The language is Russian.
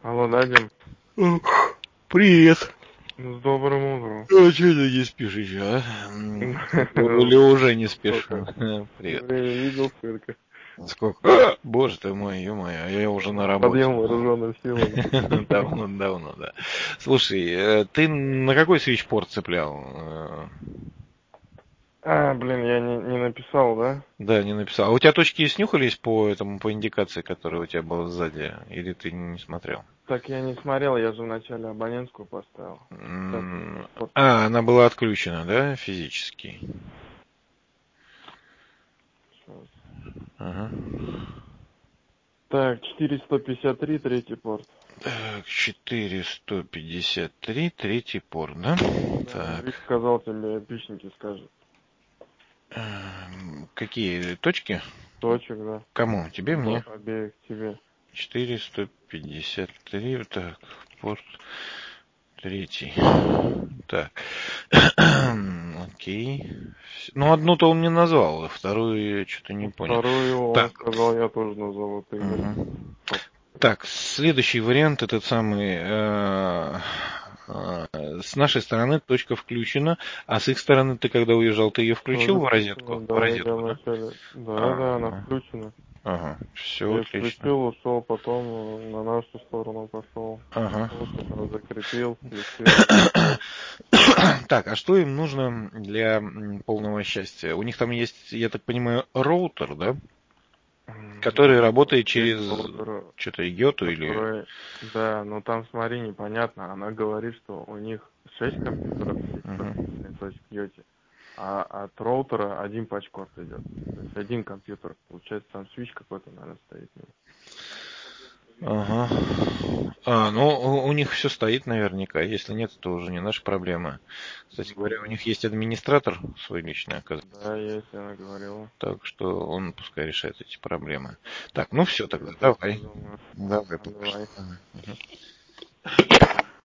Алло, Дадим. Привет. Ну, с добрым утром. А что ты не спишь еще, а? Или уже не спишь? Привет. Время видел, сколько? Сколько? Боже ты мой, ё-моё, я уже на работе. Подъем вооруженным силам. Давно, да. Слушай, ты на какой свитчпорт цеплял? Блин, я не написал, да? Да, не написал. А у тебя точки снюхались по индикации, которая у тебя была сзади? Или ты не смотрел? Так я не смотрел, я же вначале абонентскую поставил. Так, Она была отключена, да, физически? сейчас. Ага. Так, 4153, третий порт. Так, 453, третий порт, да? Да, Так. Вик сказал тебе, опичники скажет. Какие точки? Точек, да. Кому? Тебе, мне? Обеих тебе. 453, так, порт третий. Так. Окей. Ну, одну-то он мне назвал, а вторую я что-то не понял. Вторую он Так. сказал, я тоже назову. Ты говоришь. Мгм. Так, следующий вариант, этот самый, с нашей стороны точка включена, а с их стороны ты когда уезжал, ты ее включил Тоже в розетку? включено, В да, я розетку, да? вначале. Да, она Ага, включена. ага, все Я отлично. включил, ушел, потом на нашу сторону пошел. Ага. Лучше там закрепил, включил. Так, а что им нужно для полного счастья? У них там есть, я так понимаю, роутер, да? Который работает Есть через роутер, что-то йоту или... который, да, но там, смотри, непонятно. Она говорит, что у них 6 компьютеров есть Мгм. подключенные, то есть к йоте, а от роутера один патчкорд идет. То есть один компьютер. Получается, там свич какой-то, наверное, стоит. Ага. Ну, у них все стоит наверняка. Если нет, то уже не наша проблема. Кстати говоря, у них есть администратор свой личный, оказывается. Да, есть, она говорила. Так что он пускай решает эти проблемы. Так, ну все Я тогда, так давай. думаю. Давай, пока что. Давай. Ага. Мгм.